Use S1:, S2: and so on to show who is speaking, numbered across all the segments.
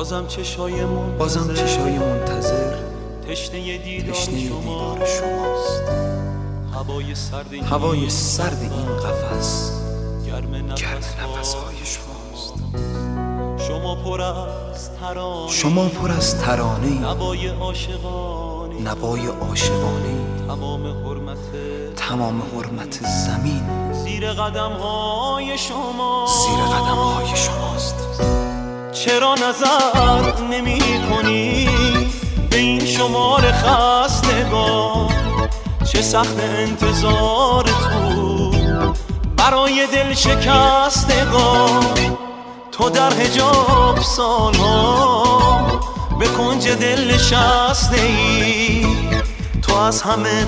S1: بازم چشای منتظر تشنه دیدار شماست. هوای سرد این قفس گرم نفسهای شماست. شما پر از ترانه، نوای عاشقانه، تمام حرمت زمین زیر قدم‌های شماست. چرا نظر نمی کنی به این شمار خستگان؟ چه سخت انتظار تو برای دل شکستگان. تو در حجاب سالها به کنج دل نشسته ای. تو از همه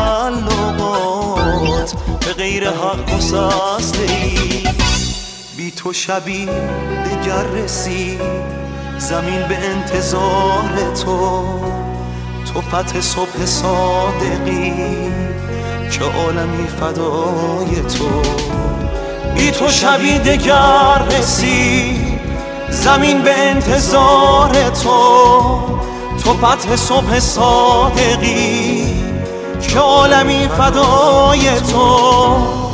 S1: تعلقات به غیر حق گسسته ای. بی تو شبی دگر رسید زمین به انتظار تو. تو فتح صبح صادقی که عالمی فدای تو. بی تو شبی دگر رسید زمین به انتظار تو. تو فتح صبح صادقی که عالمی فدای تو.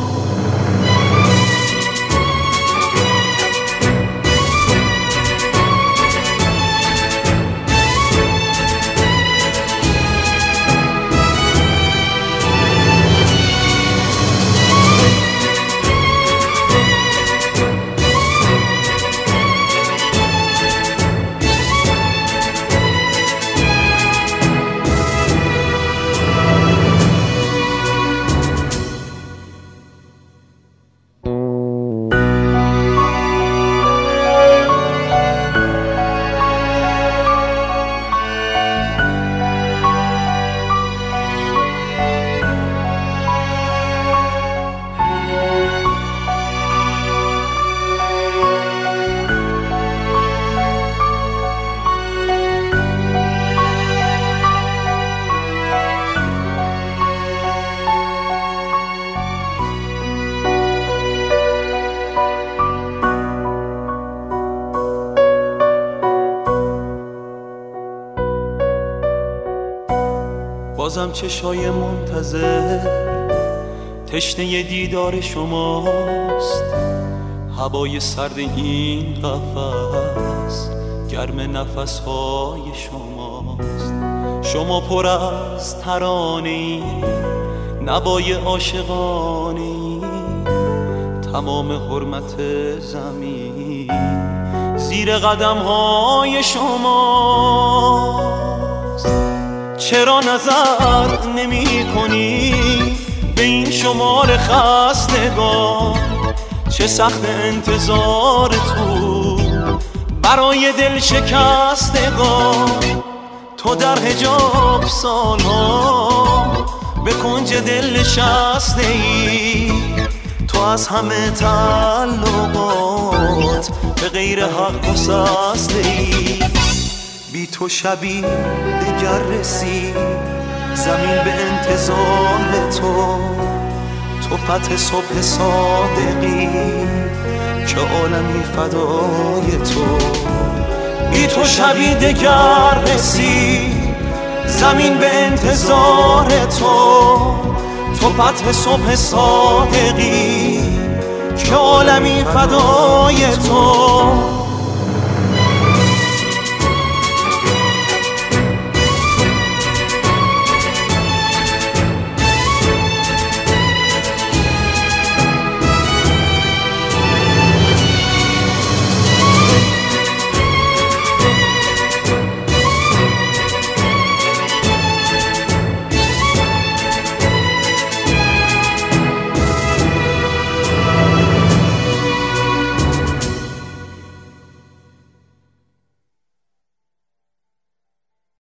S1: بازم چشای منتظر تشنه دیدار شماست. هوای سرد این قفس گرم نفسهای شماست. شما پر از ترانه، نوای عاشقانه، تمام حرمت زمین زیر قدم‌های شماست. چرا نظر نمی کنی به این شمار خستگان؟ چه سخت انتظار تو برای دل شکستگان. تو در حجاب سالها به کنج دل نشسته ای. تو از همه تعلقات به غیر حق گسسته ای. بی تو شبی دگر رسید زمین به انتظار تو. تو فتح صبح صادقی که عالمی فدای تو. بی تو شبی دگر رسید زمین به انتظار تو. تو فتح صبح صادقی که عالمی فدای تو.